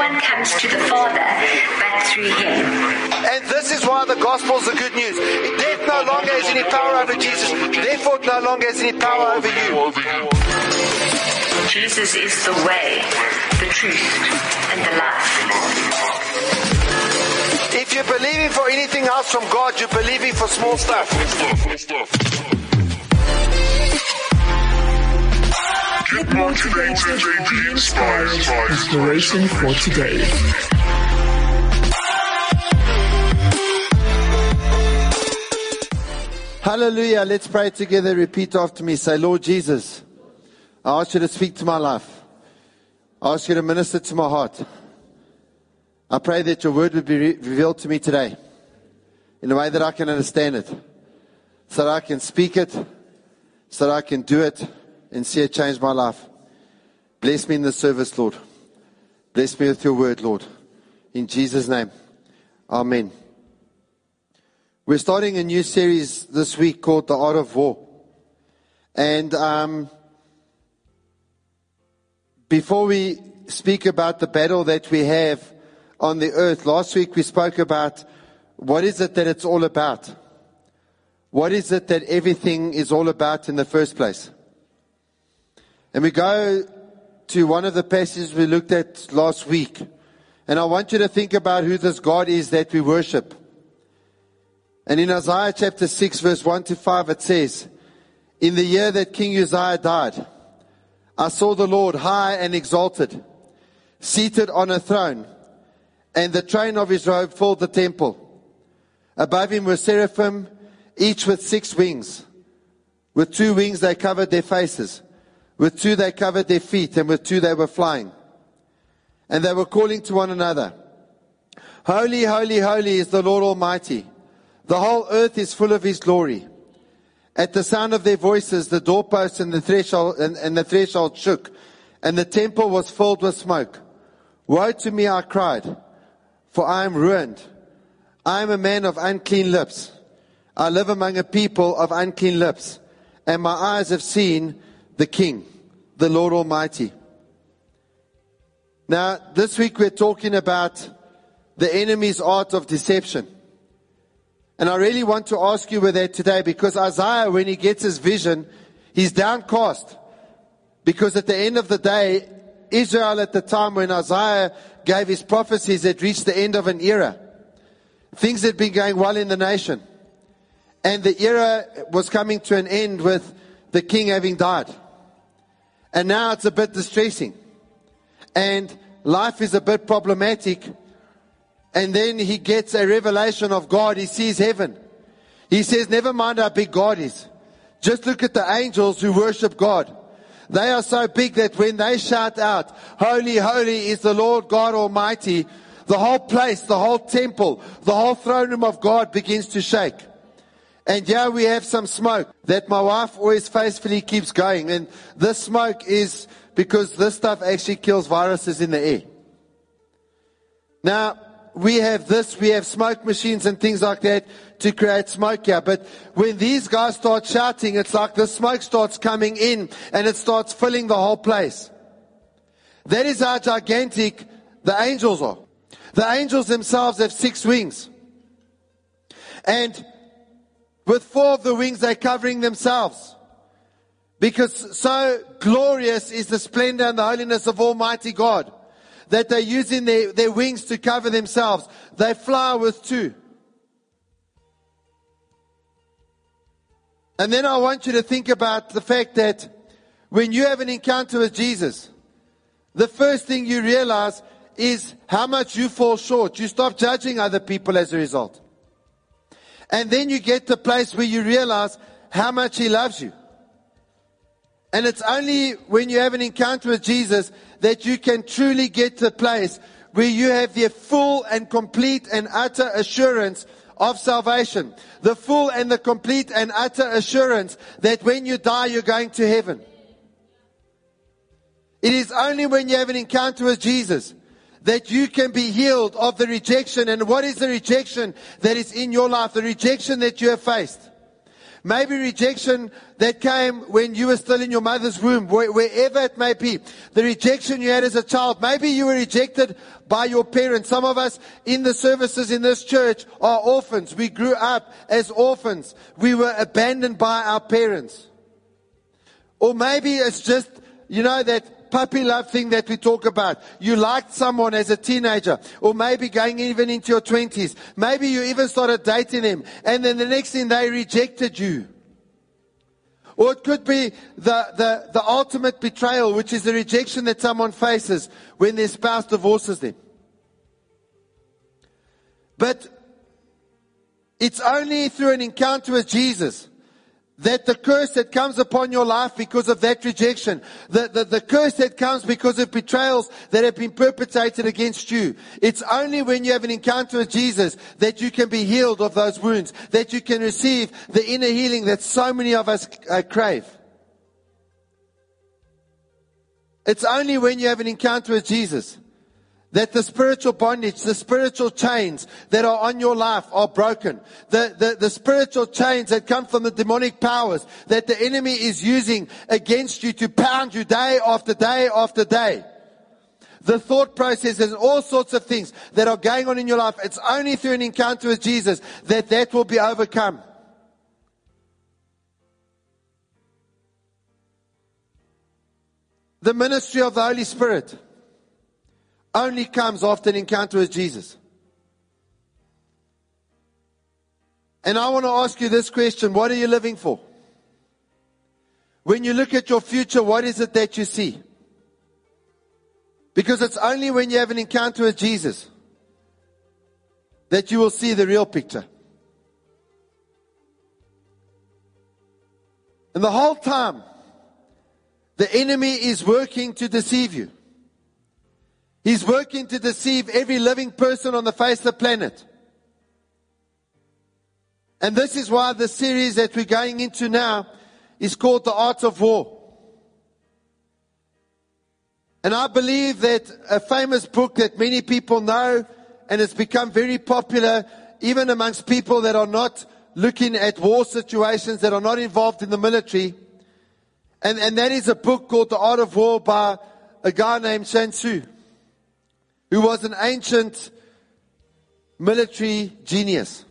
one comes to the Father but through him. And this is why the gospel is the good news. Death no longer has any power over Jesus. Therefore, it no longer has any power over you. Jesus is the way, the truth, and the life. If you're believing for anything else from God, you're believing for small stuff. Get motivated, be inspired. Inspiration for today. Hallelujah. Let's pray together. Repeat after me. Say, Lord Jesus, I ask you to speak to my life. I ask you to minister to my heart. I pray that your word would be revealed to me today in a way that I can understand it, so that I can speak it, so that I can do it and see it change my life. Bless me in the service, Lord. Bless me with your word, Lord. In Jesus' name. Amen. We're starting a new series this week called The Art of War. And before we speak about the battle that we have on the earth, last week we spoke about what is it that it's all about. What is it that everything is all about in the first place? And we go to one of the passages we looked at last week. And I want you to think about who this God is that we worship. And in Isaiah chapter 6 verse 1 to 5 it says, in the year that King Uzziah died, I saw the Lord high and exalted, seated on a throne, and the train of his robe filled the temple. Above him were seraphim, each with 6 wings. With 2 wings they covered their faces. With 2 they covered their feet, and with 2 they were flying. And they were calling to one another, Holy, holy, holy is the Lord Almighty. The whole earth is full of his glory. At the sound of their voices, the doorposts and the threshold shook, and the temple was filled with smoke. Woe to me, I cried, for I am ruined. I am a man of unclean lips. I live among a people of unclean lips, and my eyes have seen the King, the Lord Almighty. Now, this week we're talking about the enemy's art of deception. And I really want to ask you with that today, because Isaiah, when he gets his vision, he's downcast. Because at the end of the day, Israel at the time when Isaiah gave his prophecies had reached the end of an era. Things had been going well in the nation. And the era was coming to an end with the king having died. And now it's a bit distressing. And life is a bit problematic. And then he gets a revelation of God. He sees heaven. He says, never mind how big God is. Just look at the angels who worship God. They are so big that when they shout out, Holy, holy is the Lord God Almighty, the whole place, the whole temple, the whole throne room of God begins to shake. And here we have some smoke that my wife always faithfully keeps going. And this smoke is because this stuff actually kills viruses in the air. Now, we have smoke machines and things like that to create smoke here. But when these guys start shouting, it's like the smoke starts coming in and it starts filling the whole place. That is how gigantic the angels are. The angels themselves have 6 wings. And with 4 of the wings, they're covering themselves. Because so glorious is the splendor and the holiness of Almighty God, that they're using their wings to cover themselves. They fly with 2. And then I want you to think about the fact that when you have an encounter with Jesus, the first thing you realize is how much you fall short. You stop judging other people as a result. And then you get to a place where you realize how much He loves you. And it's only when you have an encounter with Jesus that you can truly get to a place where you have the full and complete and utter assurance of salvation. The full and the complete and utter assurance that when you die, you're going to heaven. It is only when you have an encounter with Jesus that you can be healed of the rejection. And what is the rejection that is in your life? The rejection that you have faced. Maybe rejection that came when you were still in your mother's womb, wherever it may be. The rejection you had as a child. Maybe you were rejected by your parents. Some of us in the services in this church are orphans. We grew up as orphans. We were abandoned by our parents. Or maybe it's just, that puppy love thing that we talk about. You liked someone as a teenager, or maybe going even into your 20s. Maybe you even started dating them, and then the next thing they rejected you. Or it could be the ultimate betrayal, which is the rejection that someone faces when their spouse divorces them. But it's only through an encounter with Jesus that the curse that comes upon your life because of that rejection, the curse that comes because of betrayals that have been perpetrated against you. It's only when you have an encounter with Jesus that you can be healed of those wounds, that you can receive the inner healing that so many of us crave. It's only when you have an encounter with Jesus that the spiritual bondage, the spiritual chains that are on your life are broken. The spiritual chains that come from the demonic powers that the enemy is using against you to pound you day after day after day. The thought processes and all sorts of things that are going on in your life. It's only through an encounter with Jesus that will be overcome. The ministry of the Holy Spirit only comes after an encounter with Jesus. And I want to ask you this question: what are you living for? When you look at your future, what is it that you see? Because it's only when you have an encounter with Jesus that you will see the real picture. And the whole time, the enemy is working to deceive you. He's working to deceive every living person on the face of the planet. And this is why the series that we're going into now is called The Art of War. And I believe that a famous book that many people know, and it's become very popular even amongst people that are not looking at war situations, that are not involved in the military. And that is a book called The Art of War by a guy named Sun Tzu, who was an ancient military genius.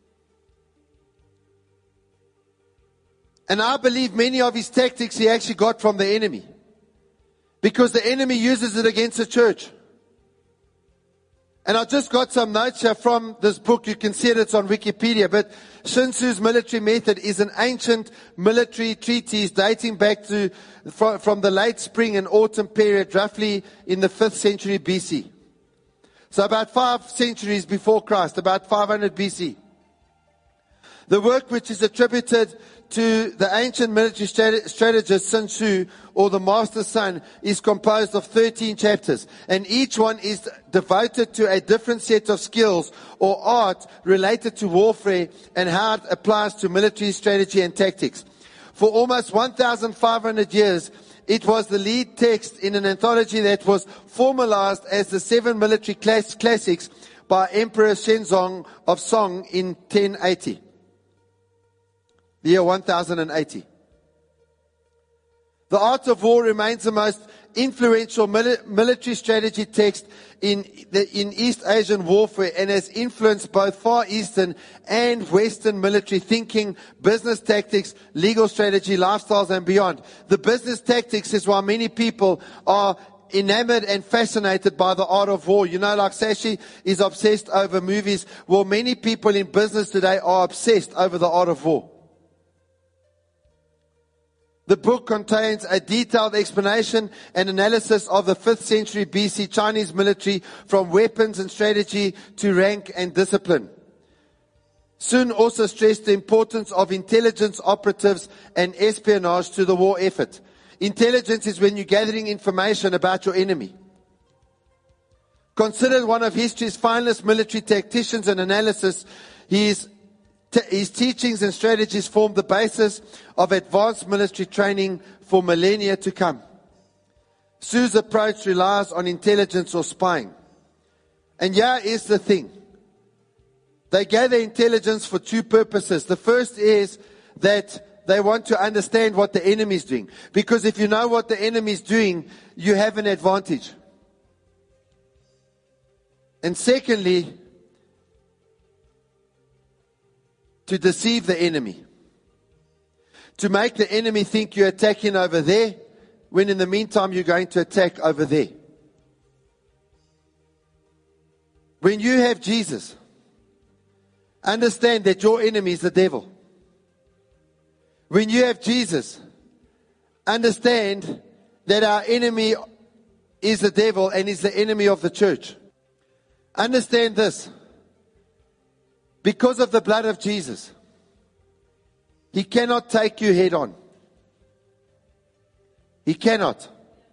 And I believe many of his tactics he actually got from the enemy, because the enemy uses it against the church. And I just got some notes here from this book. You can see it's on Wikipedia. But Sun Tzu's military method is an ancient military treatise dating back to from the late spring and autumn period, roughly in the 5th century BC. So about 5 centuries before Christ, about 500 BC. The work, which is attributed to the ancient military strategist Sun Tzu, or the Master Sun, is composed of 13 chapters, and each one is devoted to a different set of skills or art related to warfare and how it applies to military strategy and tactics. For almost 1,500 years, it was the lead text in an anthology that was formalized as the 7 military classics by Emperor Shenzong of Song in 1080. The year 1080. The Art of War remains the most influential military strategy text in East Asian warfare, and has influenced both Far Eastern and Western military thinking, business tactics, legal strategy, lifestyles, and beyond. The business tactics is why many people are enamored and fascinated by the art of war. Like Sashi is obsessed over movies. Well, many people in business today are obsessed over the art of war. The book contains a detailed explanation and analysis of the 5th century BC Chinese military, from weapons and strategy to rank and discipline. Sun also stressed the importance of intelligence operatives and espionage to the war effort. Intelligence is when you're gathering information about your enemy. Considered one of history's finest military tacticians and analysts, his teachings and strategies formed the basis of advanced military training for millennia to come. Su's approach relies on intelligence or spying. And here is the thing. They gather intelligence for 2 purposes. The first is that they want to understand what the enemy is doing. Because if you know what the enemy is doing, you have an advantage. And secondly, to deceive the enemy. To make the enemy think you're attacking over there, when in the meantime you're going to attack over there. When you have Jesus, understand that your enemy is the devil. When you have Jesus, understand that our enemy is the devil and is the enemy of the church. Understand this. Because of the blood of Jesus, he cannot take you head on. He cannot.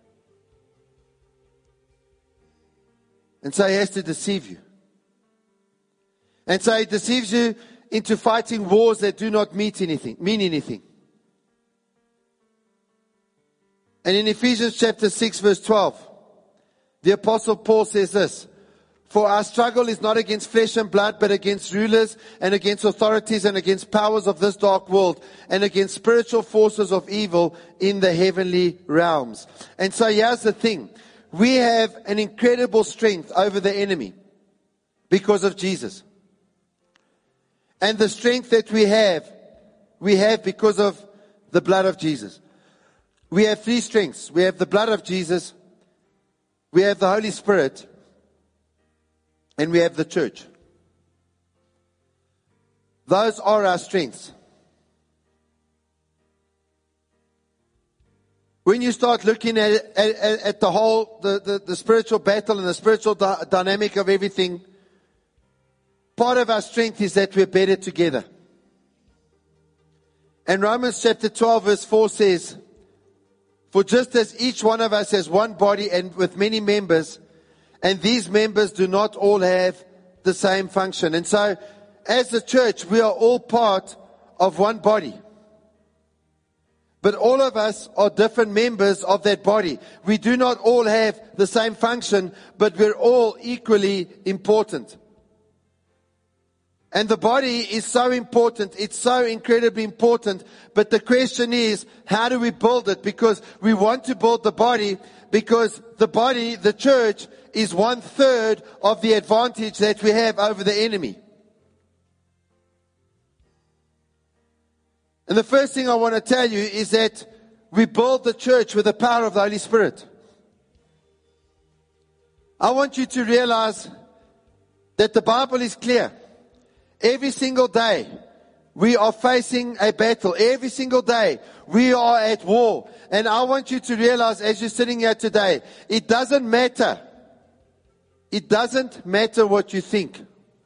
And so he has to deceive you. And so he deceives you into fighting wars that do not mean anything. And in Ephesians chapter 6 verse 12, the Apostle Paul says this: "For our struggle is not against flesh and blood, but against rulers and against authorities and against powers of this dark world and against spiritual forces of evil in the heavenly realms." And so here's the thing. We have an incredible strength over the enemy because of Jesus. And the strength that we have because of the blood of Jesus. We have three strengths. We have the blood of Jesus, we have the Holy Spirit, and we have the church. Those are our strengths. When you start looking at the whole, the spiritual battle and the spiritual dynamic of everything, part of our strength is that we're better together. And Romans chapter 12 verse 4 says, "For just as each one of us has one body and with many members, and these members do not all have the same function." And so, as the church, we are all part of one body. But all of us are different members of that body. We do not all have the same function, but we're all equally important. And the body is so important. It's so incredibly important. But the question is, how do we build it? Because we want to build the body, because the body, the church, is 1/3 of the advantage that we have over the enemy. And the first thing I want to tell you is that we build the church with the power of the Holy Spirit. I want you to realize that the Bible is clear. Every single day, we are facing a battle. Every single day, we are at war. And I want you to realize as you're sitting here today, it doesn't matter. It doesn't matter what you think.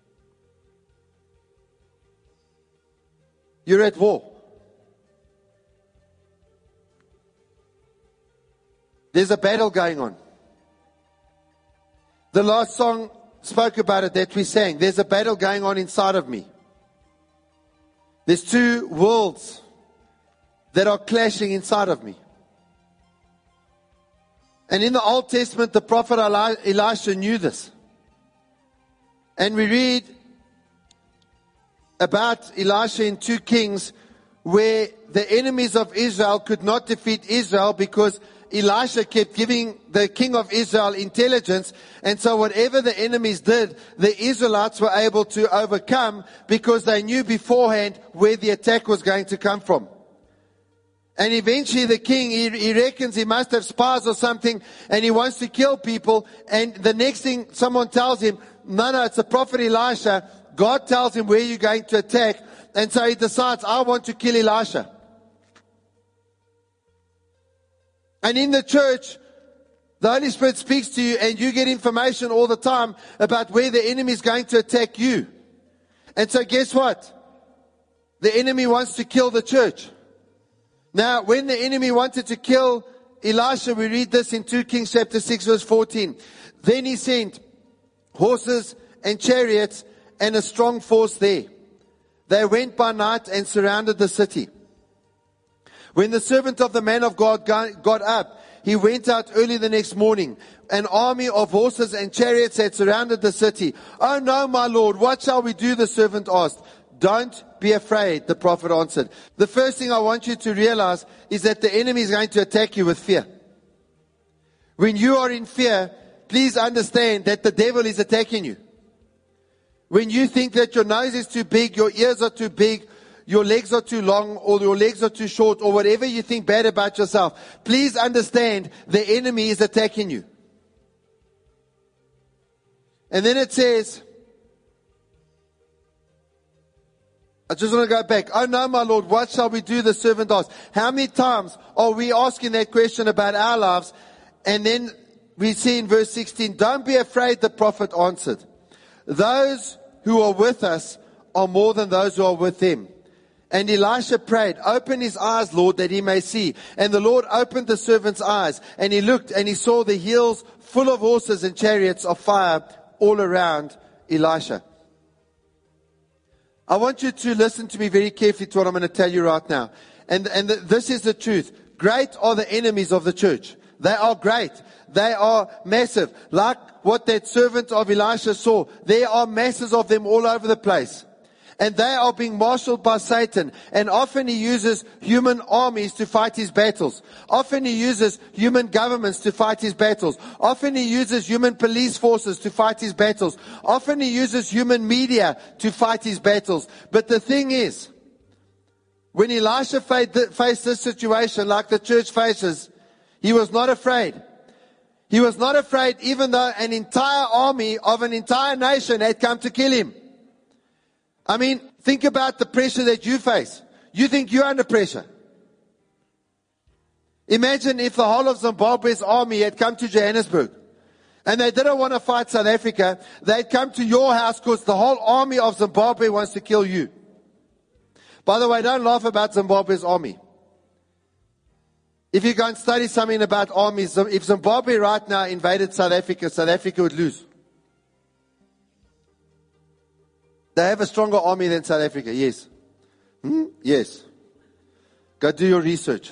You're at war. There's a battle going on. The last song spoke about it that we sang. There's a battle going on inside of me. There's two worlds that are clashing inside of me. And in the Old Testament, the prophet Elisha knew this. And we read about Elisha in 2 Kings, where the enemies of Israel could not defeat Israel because Elisha kept giving the king of Israel intelligence. And so whatever the enemies did, the Israelites were able to overcome because they knew beforehand where the attack was going to come from. And eventually the king, he reckons he must have spies or something, and he wants to kill people. And the next thing someone tells him, no, it's the prophet Elisha. God tells him where you're going to attack. And so he decides, I want to kill Elisha. And in the church, the Holy Spirit speaks to you and you get information all the time about where the enemy is going to attack you. And so guess what? The enemy wants to kill the church. Now, when the enemy wanted to kill Elisha, we read this in 2 Kings chapter 6 verse 14. Then he sent horses and chariots and a strong force there. They went by night and surrounded the city. When the servant of the man of God got up, he went out early the next morning. An army of horses and chariots had surrounded the city. "Oh no, my lord, what shall we do?" the servant asked. "Don't be afraid, the prophet answered. The first thing I want you to realize is that the enemy is going to attack you with fear. When you are in fear, please understand that the devil is attacking you. When you think that your nose is too big, your ears are too big, your legs are too long, or your legs are too short, or whatever you think bad about yourself, please understand the enemy is attacking you. And then it says, I just want to go back. Oh no, my Lord, what shall we do? The servant asked. How many times are we asking that question about our lives? And then we see in verse 16, don't be afraid, the prophet answered. Those who are with us are more than those who are with them. And Elisha prayed, open his eyes, Lord, that he may see. And the Lord opened the servant's eyes, and he looked, and he saw the hills full of horses and chariots of fire all around Elisha. I want you to listen to me very carefully to what I'm going to tell you right now. And this is the truth. Great are the enemies of the church. They are great. They are massive. Like what that servant of Elisha saw. There are masses of them all over the place. And they are being marshaled by Satan. And often he uses human armies to fight his battles. Often he uses human governments to fight his battles. Often he uses human police forces to fight his battles. Often he uses human media to fight his battles. But the thing is, when Elisha faced this situation like the church faces, he was not afraid. He was not afraid even though an entire army of an entire nation had come to kill him. I mean, think about the pressure that you face. You think you're under pressure. Imagine if the whole of Zimbabwe's army had come to Johannesburg and they didn't want to fight South Africa. They'd come to your house because the whole army of Zimbabwe wants to kill you. By the way, don't laugh about Zimbabwe's army. If you go and study something about armies, if Zimbabwe right now invaded South Africa would lose. They have a stronger army than South Africa, yes. Yes. Go do your research.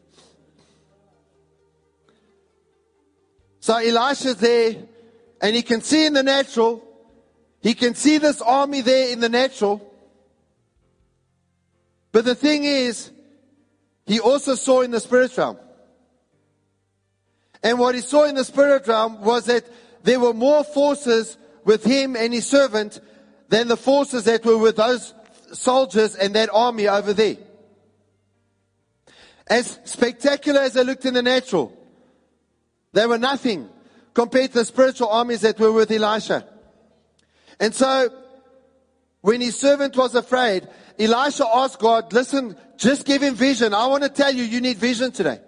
So Elisha's there, and he can see in the natural, he can see this army there in the natural. But the thing is, he also saw in the spirit realm. And what he saw in the spirit realm was that there were more forces with him and his servant than the forces that were with those soldiers and that army over there. As spectacular as they looked in the natural, they were nothing compared to the spiritual armies that were with Elisha. And so, when his servant was afraid, Elisha asked God, listen, just give him vision. I want to tell you, you need vision today.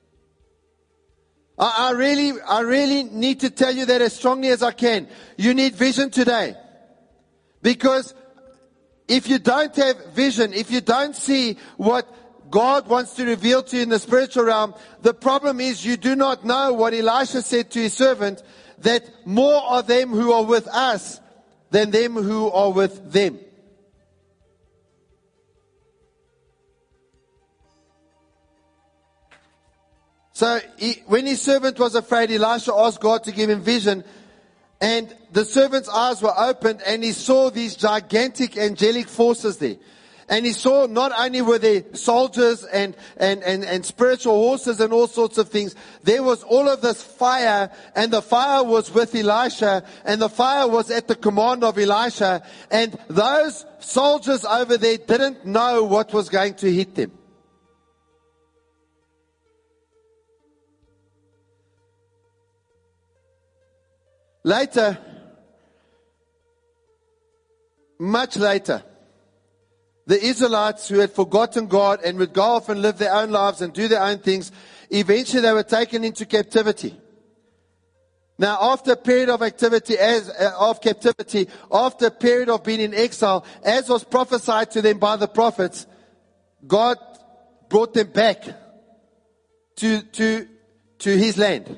I really need to tell you that as strongly as I can. You need vision today. Because if you don't have vision, if you don't see what God wants to reveal to you in the spiritual realm, the problem is you do not know what Elisha said to his servant, that more are them who are with us than them who are with them. So when his servant was afraid, Elisha asked God to give him vision. And the servant's eyes were opened and he saw these gigantic angelic forces there. And he saw not only were there soldiers and spiritual horses and all sorts of things, there was all of this fire, and the fire was with Elisha, and the fire was at the command of Elisha, and those soldiers over there didn't know what was going to hit them. Later, much later, the Israelites who had forgotten God and would go off and live their own lives and do their own things, eventually they were taken into captivity. Now, after a period of captivity, after a period of being in exile, as was prophesied to them by the prophets, God brought them back to His land.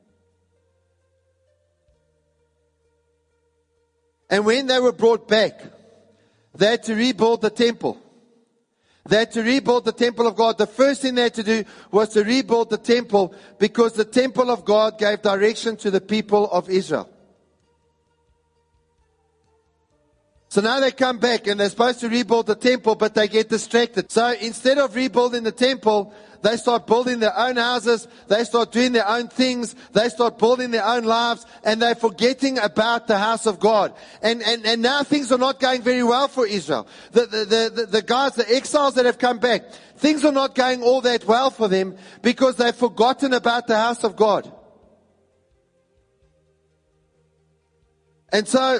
And when they were brought back, they had to rebuild the temple. They had to rebuild the temple of God. The first thing they had to do was to rebuild the temple, because the temple of God gave direction to the people of Israel. So now they come back and they're supposed to rebuild the temple, but they get distracted. So instead of rebuilding the temple, they start building their own houses. They start doing their own things. They start building their own lives, and they're forgetting about the house of God. And now things are not going very well for Israel. The guys, the exiles that have come back, things are not going all that well for them because they've forgotten about the house of God. And so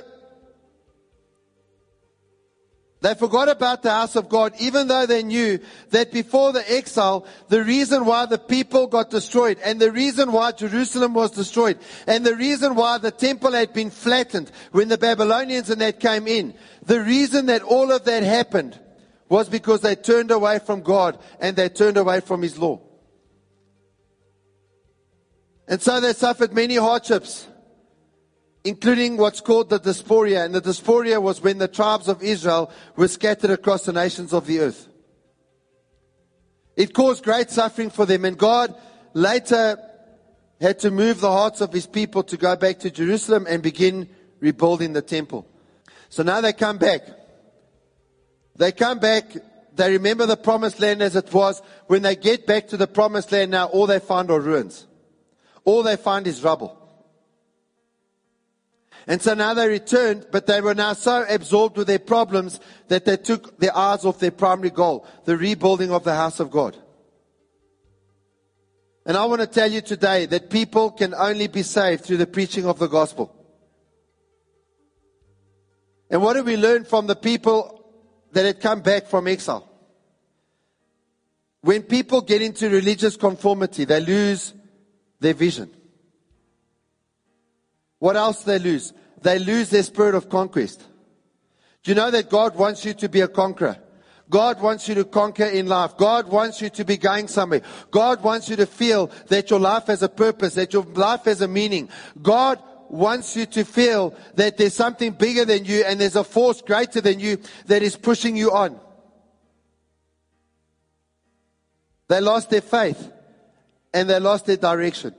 they forgot about the house of God, even though they knew that before the exile, the reason why the people got destroyed, and the reason why Jerusalem was destroyed, and the reason why the temple had been flattened when the Babylonians and that came in, the reason that all of that happened was because they turned away from God and they turned away from His law. And so they suffered many hardships, including what's called the diaspora. And the diaspora was when the tribes of Israel were scattered across the nations of the earth. It caused great suffering for them, and God later had to move the hearts of His people to go back to Jerusalem and begin rebuilding the temple. So now they come back. They come back, they remember the promised land as it was. When they get back to the promised land now, all they find are ruins. All they find is rubble. And so now they returned, but they were now so absorbed with their problems that they took their eyes off their primary goal, the rebuilding of the house of God. And I want to tell you today that people can only be saved through the preaching of the gospel. And what do we learn from the people that had come back from exile? When people get into religious conformity, they lose their vision. What else do they lose? They lose their spirit of conquest. Do you know that God wants you to be a conqueror? God wants you to conquer in life. God wants you to be going somewhere. God wants you to feel that your life has a purpose, that your life has a meaning. God wants you to feel that there's something bigger than you and there's a force greater than you that is pushing you on. They lost their faith and they lost their direction.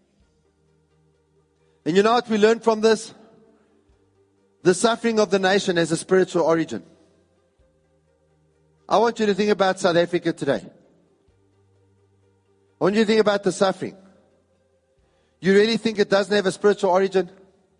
And you know what we learned from this? The suffering of the nation has a spiritual origin. I want you to think about South Africa today. I want you to think about the suffering. You really think it doesn't have a spiritual origin?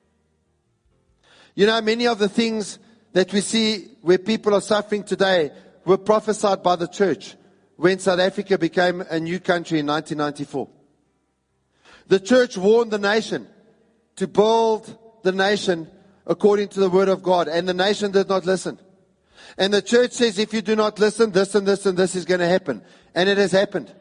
You know, many of the things that we see where people are suffering today were prophesied by the church when South Africa became a new country in 1994. The church warned the nation to build the nation according to the word of God. And the nation did not listen. And the church says, if you do not listen, this and this and this is going to happen. And it has happened.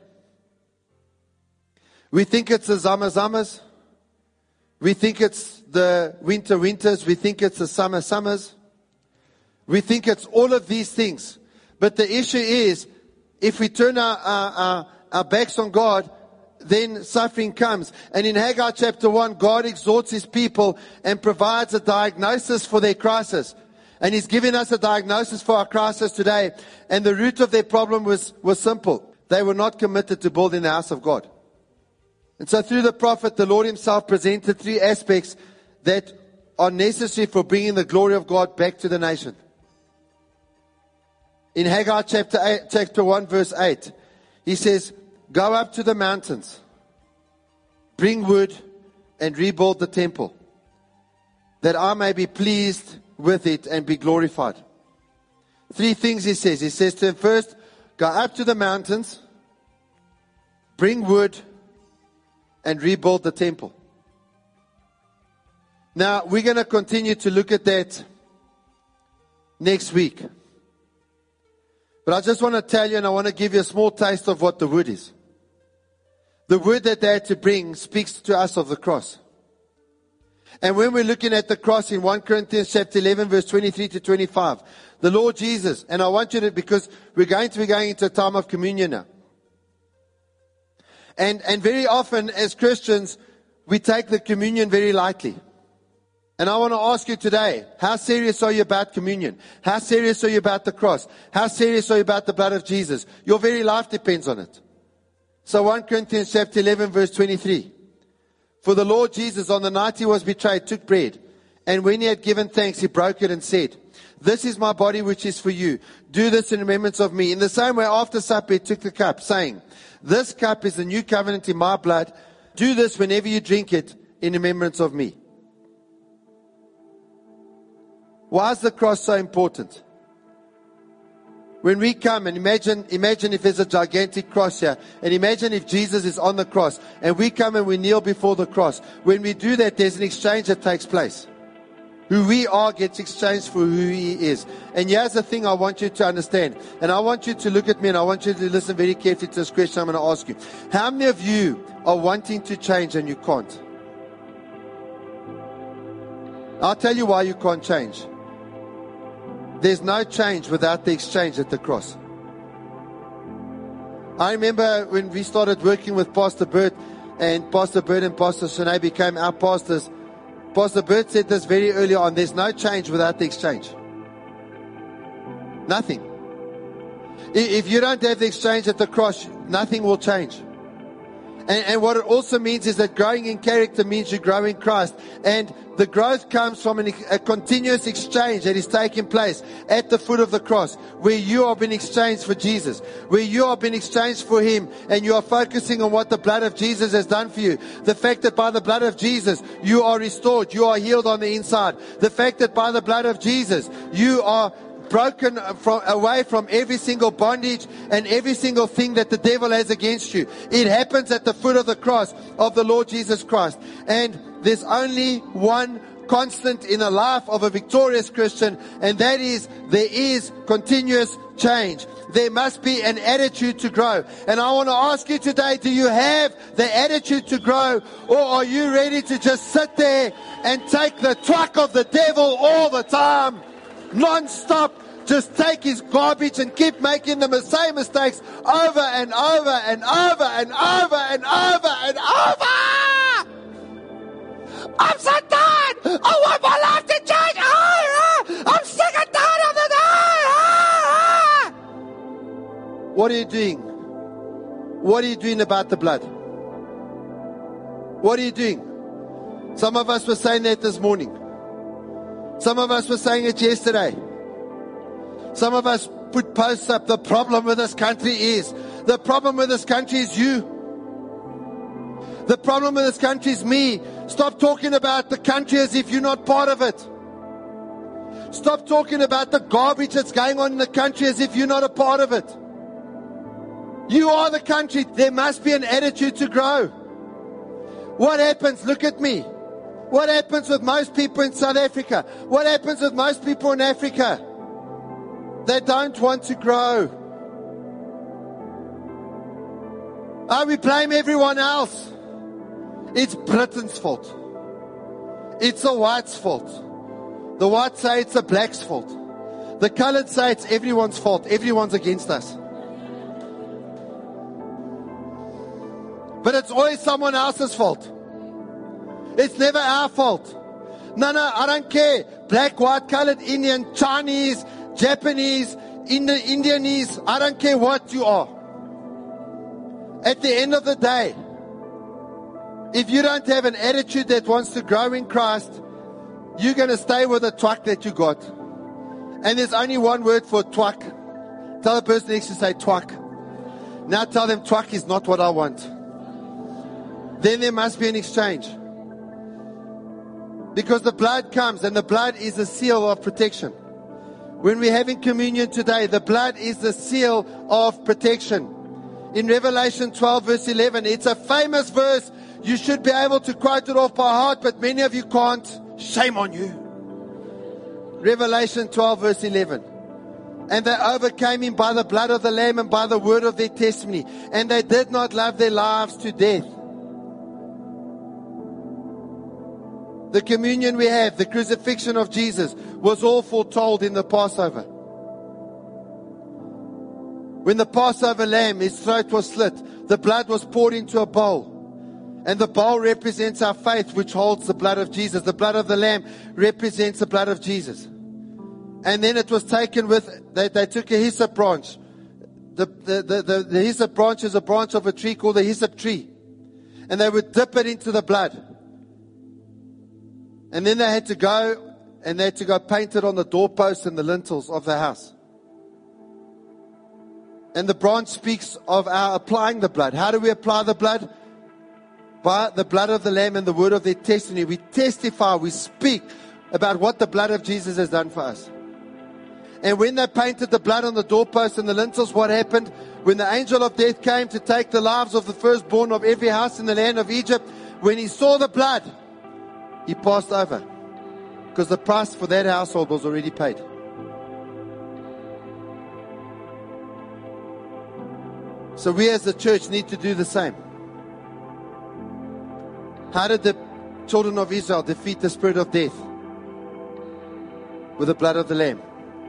We think it's the Zama-Zamas. We think it's the winter-winters. We think it's the summer-summers. We think it's all of these things. But the issue is, if we turn our backs on God, then suffering comes. And in Haggai chapter 1, God exhorts His people and provides a diagnosis for their crisis. And He's given us a diagnosis for our crisis today. And the root of their problem was simple. They were not committed to building the house of God. And so through the prophet, the Lord Himself presented three aspects that are necessary for bringing the glory of God back to the nation. In Haggai chapter 1 verse 8, He says, go up to the mountains, bring wood, and rebuild the temple, that I may be pleased with it and be glorified. Three things He says. He says to them, first, go up to the mountains, bring wood, and rebuild the temple. Now, we're going to continue to look at that next week. But I just want to tell you, and I want to give you a small taste of what the wood is. The word that they had to bring speaks to us of the cross. And when we're looking at the cross in 1 Corinthians chapter 11, verse 23 to 25, the Lord Jesus, and I want you to, because we're going to be going into a time of communion now. And very often as Christians, we take the communion very lightly. And I want to ask you today, how serious are you about communion? How serious are you about the cross? How serious are you about the blood of Jesus? Your very life depends on it. So 1 Corinthians chapter 11 verse 23. For the Lord Jesus on the night He was betrayed took bread. And when He had given thanks, He broke it and said, This is my body which is for you. Do this in remembrance of me. In the same way, after supper, he took the cup, saying, this cup is the new covenant in my blood. Do this whenever you drink it in remembrance of me. Why is the cross so important? When we come and imagine if there's a gigantic cross here, and imagine if Jesus is on the cross, and we come and we kneel before the cross. When we do that, there's an exchange that takes place. Who we are gets exchanged for who he is. And here's the thing I want you to understand. And I want you to look at me and I want you to listen very carefully to this question I'm going to ask you. How many of you are wanting to change and you can't? I'll tell you why you can't change. There's no change without the exchange at the cross. I remember when we started working with Pastor Bert, and Pastor Bert and Pastor Shanae became our pastors. Pastor Bert said this very early on, there's no change without the exchange. Nothing. If you don't have the exchange at the cross, nothing will change. And what it also means is that growing in character means you grow in Christ. And the growth comes from a continuous exchange that is taking place at the foot of the cross, where you are being exchanged for Jesus, where you are being exchanged for Him, and you are focusing on what the blood of Jesus has done for you. The fact that by the blood of Jesus, you are restored, you are healed on the inside. The fact that by the blood of Jesus, you are broken away from every single bondage and every single thing that the devil has against you. It happens at the foot of the cross of the Lord Jesus Christ. And there's only one constant in the life of a victorious Christian, and that is there is continuous change. There must be an attitude to grow. And I want to ask you today, do you have the attitude to grow, or are you ready to just sit there and take the truck of the devil all the time? Non-stop, just take his garbage and keep making the same mistakes over and over and over and over and over and over. I'm so tired. I want my life to change. I'm sick and tired of the day. What are you doing? What are you doing about the blood? What are you doing? Some of us were saying that this morning. Some of us were saying it yesterday. Some of us put posts up. The problem with this country is you. The problem with this country is me. Stop talking about the country as if you're not part of it. Stop talking about the garbage that's going on in the country as if you're not a part of it. You are the country. There must be an attitude to grow. What happens? Look at me. What happens with most people in South Africa? What happens with most people in Africa? They don't want to grow. Oh, we blame everyone else. It's Britain's fault. It's the whites' fault. The whites say it's the blacks' fault. The colored say it's everyone's fault. Everyone's against us. But it's always someone else's fault. It's never our fault. No, I don't care. Black, white, colored, Indian, Chinese, Japanese, Indianese. I don't care what you are. At the end of the day, if you don't have an attitude that wants to grow in Christ, you're going to stay with the twak that you got. And there's only one word for twak. Tell the person next to you, say twak. Now tell them twak is not what I want. Then there must be an exchange. Because the blood comes, and the blood is a seal of protection. When we're having communion today, the blood is the seal of protection. In Revelation 12 verse 11, it's a famous verse. You should be able to quote it off by heart, but many of you can't. Shame on you. Revelation 12 verse 11. And they overcame him by the blood of the Lamb and by the word of their testimony. And they did not love their lives to death. The communion we have, the crucifixion of Jesus, was all foretold in the Passover. When the Passover lamb, his throat was slit, the blood was poured into a bowl. And the bowl represents our faith, which holds the blood of Jesus. The blood of the lamb represents the blood of Jesus. And then it was taken with, they took a hyssop branch. The hyssop branch is a branch of a tree called the hyssop tree. And they would dip it into the blood. And then they had to go and they had to go paint it on the doorposts and the lintels of the house. And the branch speaks of our applying the blood. How do we apply the blood? By the blood of the Lamb and the word of their testimony. We testify, we speak about what the blood of Jesus has done for us. And when they painted the blood on the doorposts and the lintels, what happened? When the angel of death came to take the lives of the firstborn of every house in the land of Egypt, when he saw the blood, he passed over. Because the price for that household was already paid. So we as the church need to do the same. How did the children of Israel defeat the spirit of death? With the blood of the Lamb.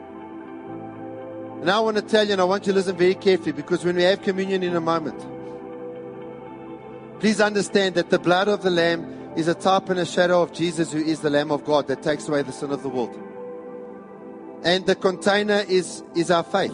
And I want to tell you, and I want you to listen very carefully, because when we have communion in a moment, please understand that the blood of the Lamb is a type and a shadow of Jesus, who is the Lamb of God that takes away the sin of the world. And the container is our faith.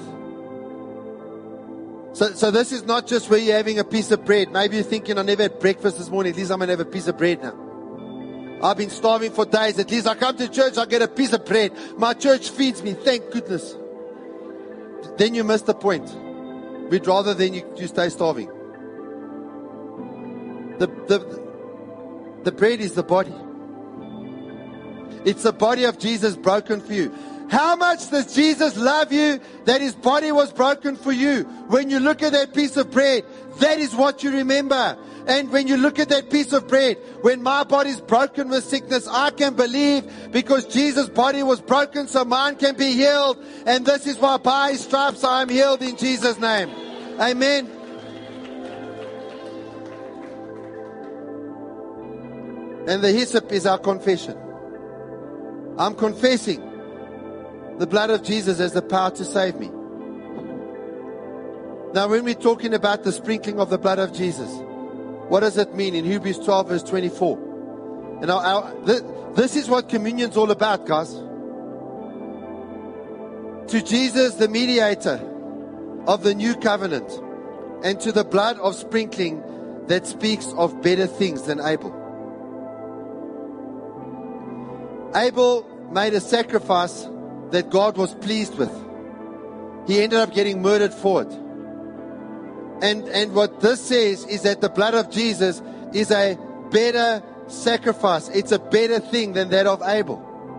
So this is not just where you're having a piece of bread. Maybe you're thinking, I never had breakfast this morning. At least I'm going to have a piece of bread now. I've been starving for days. At least I come to church, I get a piece of bread. My church feeds me. Thank goodness. Then you miss the point. We'd rather than you stay starving. The bread is the body. It's the body of Jesus broken for you. How much does Jesus love you that his body was broken for you? When you look at that piece of bread, that is what you remember. And when you look at that piece of bread, when my body is broken with sickness, I can believe because Jesus' body was broken so mine can be healed. And this is why by his stripes I am healed in Jesus' name. Amen. And the hyssop is our confession. I'm confessing the blood of Jesus has the power to save me. Now, when we're talking about the sprinkling of the blood of Jesus, what does it mean in Hebrews 12 verse 24? And this is what communion's all about, guys. To Jesus, the mediator of the new covenant, and to the blood of sprinkling that speaks of better things than Abel. Abel made a sacrifice that God was pleased with. He ended up getting murdered for it. And what this says is that the blood of Jesus is a better sacrifice. It's a better thing than that of Abel.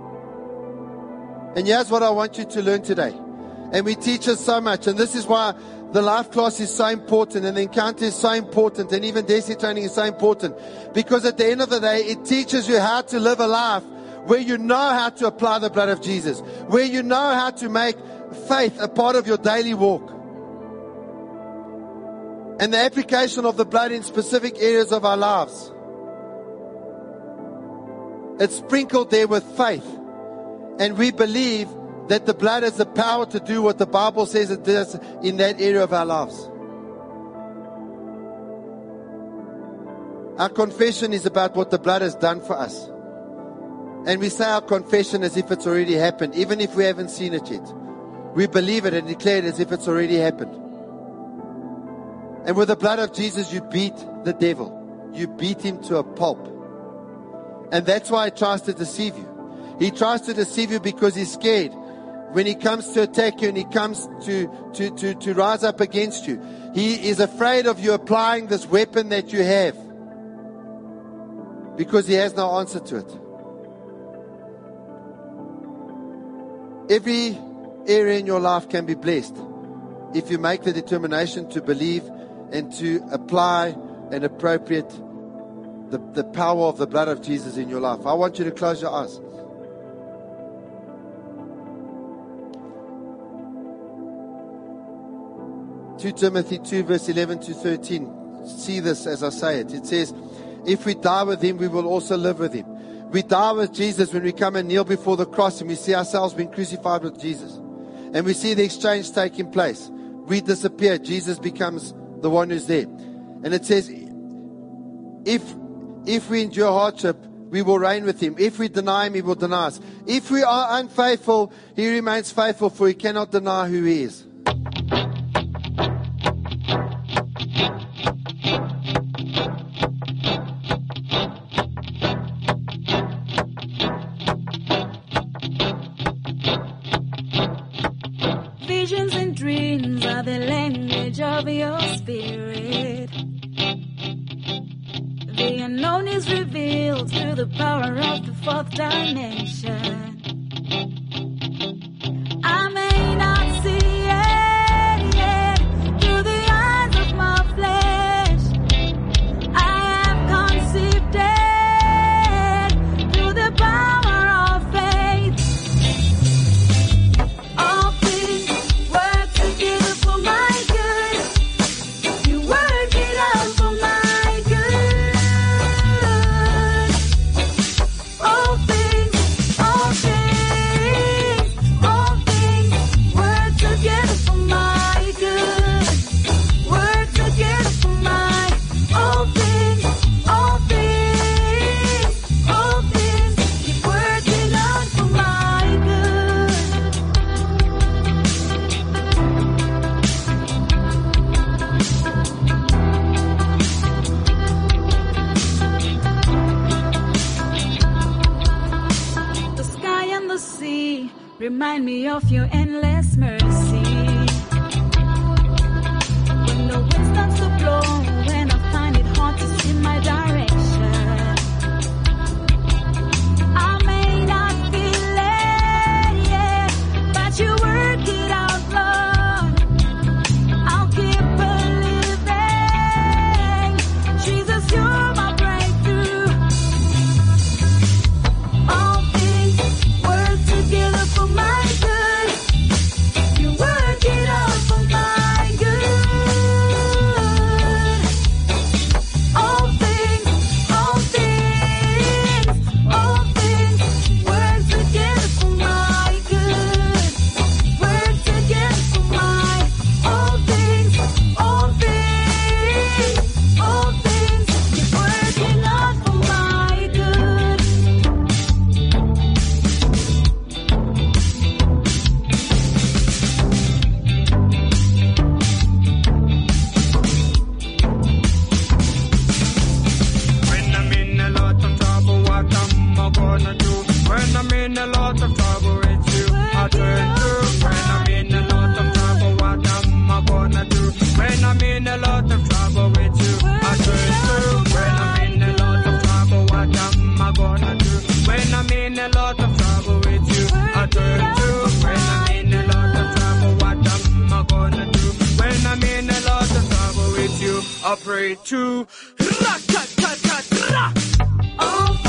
And here's what I want you to learn today. And we teach us so much. And this is why the life class is so important. And the encounter is so important. And even destiny training is so important. Because at the end of the day, it teaches you how to live a life where you know how to apply the blood of Jesus, where you know how to make faith a part of your daily walk. And the application of the blood in specific areas of our lives. It's sprinkled there with faith. And we believe that the blood has the power to do what the Bible says it does in that area of our lives. Our confession is about what the blood has done for us. And we say our confession as if it's already happened, even if we haven't seen it yet. We believe it and declare it as if it's already happened. And with the blood of Jesus, you beat the devil. You beat him to a pulp. And that's why he tries to deceive you. He tries to deceive you because he's scared. When he comes to attack you and he comes to rise up against you, he is afraid of you applying this weapon that you have. Because he has no answer to it. Every area in your life can be blessed if you make the determination to believe and to apply and appropriate the power of the blood of Jesus in your life. I want you to close your eyes. (2 Timothy 2 verse 11 to 13). See this as I say it. It says, if we die with him, we will also live with him. We die with Jesus when we come and kneel before the cross and we see ourselves being crucified with Jesus. And we see the exchange taking place. We disappear. Jesus becomes the one who's there. And it says, if we endure hardship, we will reign with him. If we deny him, he will deny us. If we are unfaithful, he remains faithful, for he cannot deny who he is. the language of your spirit. The unknown is revealed through the power of the fourth dimension. I may not see it yet through the eyes of my flesh. I have conceived it through the power of faith. All things work together for my good. You work it out for my good. All things work together for my good. Work together for my all things keep working out for my good. The sky and the sea remind me of your endless mercy. When the wind starts to blow, when I find it hard to see my direction, I may not feel it yet, but you work it out, Lord. I'll keep believing. Jesus, you're my breakthrough. All things work together for my good. You work it out for my good. All things work together for my good. Work together for my all things keep working out for my good. When I'm in a lot of trouble, what am I gonna do? When I'm in a lot of trouble with you, I turn to. When I'm in a lot of trouble, what am I gonna do? When I'm in a lot of trouble with you, I turn to. When I'm in a lot of trouble, what am I gonna do? When I'm in a lot of trouble with you, I turn to. When I'm in a lot of trouble, what am I gonna do? When I'm in a lot of trouble with you, I pray to. All